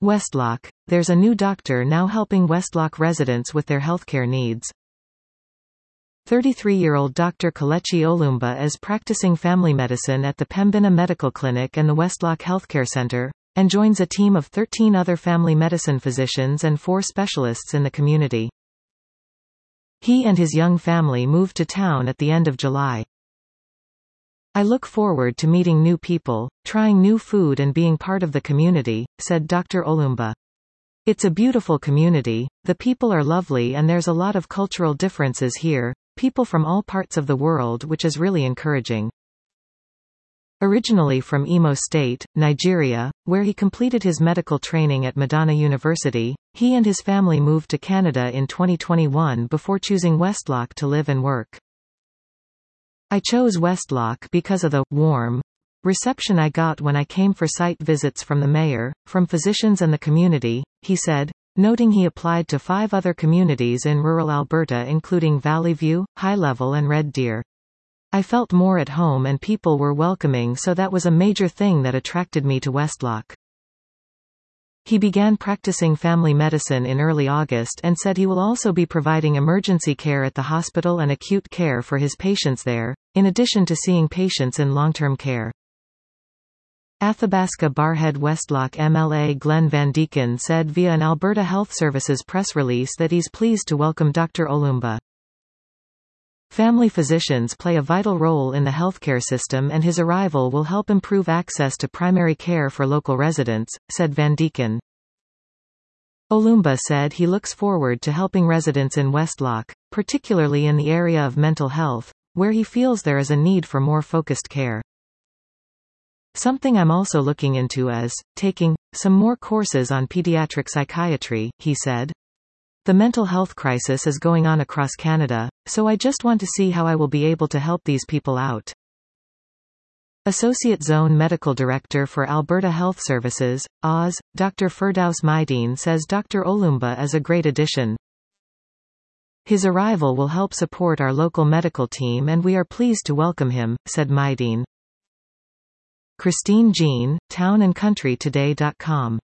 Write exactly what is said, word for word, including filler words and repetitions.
Westlock. There's a new doctor now helping Westlock residents with their healthcare needs. thirty-three-year-old Doctor Kelechi Olumba is practicing family medicine at the Pembina Medical Clinic and the Westlock Healthcare Center, and joins a team of thirteen other family medicine physicians and four specialists in the community. He and his young family moved to town at the end of July. "I look forward to meeting new people, trying new food and being part of the community," said Doctor Olumba. "It's a beautiful community, the people are lovely and there's a lot of cultural differences here, people from all parts of the world, which is really encouraging." Originally from Imo State, Nigeria, where he completed his medical training at Madonna University, he and his family moved to Canada in twenty twenty-one before choosing Westlock to live and work. "I chose Westlock because of the warm reception I got when I came for site visits from the mayor, from physicians and the community," he said, noting he applied to five other communities in rural Alberta including Valley View, High Level and Red Deer. "I felt more at home and people were welcoming, so that was a major thing that attracted me to Westlock." He began practicing family medicine in early August and said he will also be providing emergency care at the hospital and acute care for his patients there, in addition to seeing patients in long-term care. Athabasca Barrhead Westlock M L A Glenn Van Deeken said via an Alberta Health Services press release that he's pleased to welcome Doctor Olumba. "Family physicians play a vital role in the healthcare system and his arrival will help improve access to primary care for local residents," said Van Deeken. Olumba said he looks forward to helping residents in Westlock, particularly in the area of mental health, where he feels there is a need for more focused care. "Something I'm also looking into is taking some more courses on pediatric psychiatry," he said. "The mental health crisis is going on across Canada, so I just want to see how I will be able to help these people out." Associate Zone Medical Director for Alberta Health Services, A S, Doctor Firdaus Maideen says Doctor Olumba is a great addition. "His arrival will help support our local medical team and we are pleased to welcome him," said Maideen. Christine Jean, town and country today dot com